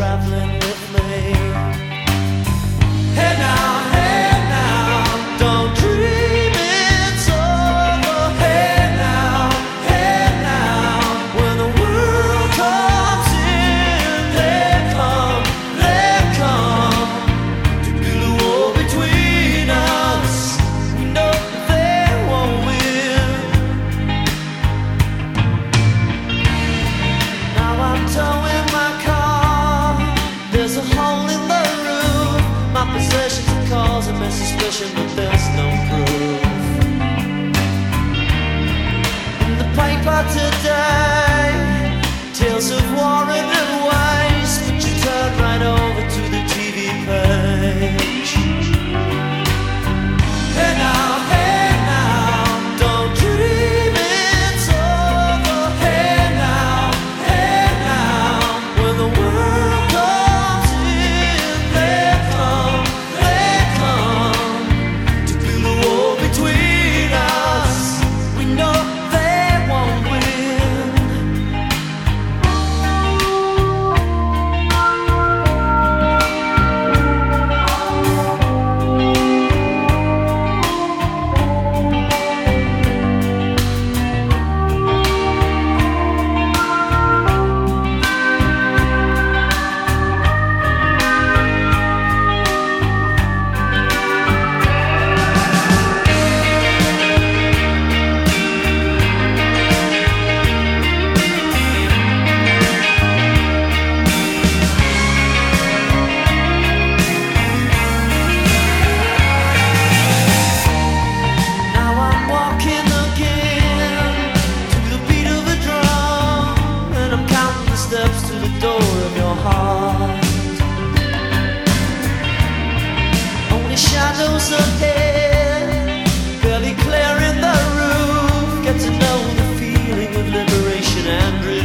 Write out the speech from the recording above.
traveling with me. Hey now, don't dream it's over. Hey now, when the world comes in, they come to build a wall between us. We know they won't win. Now I'm towing my car. There's a hole in the roof. My possessions are causing me suspicion, but there's no proof. In the paper today, tales of war and waste, but you turn right over to the TV page. Hey now, don't dream it's over. Hey now, when the world comes in, they come to build a wall between us. We know they won't win. Now I'm walking again to the beat of a drum, and I'm counting the steps to the door of your heart. Only shadows ahead, barely clearing the roof. Get to know the feeling of liberation and relief.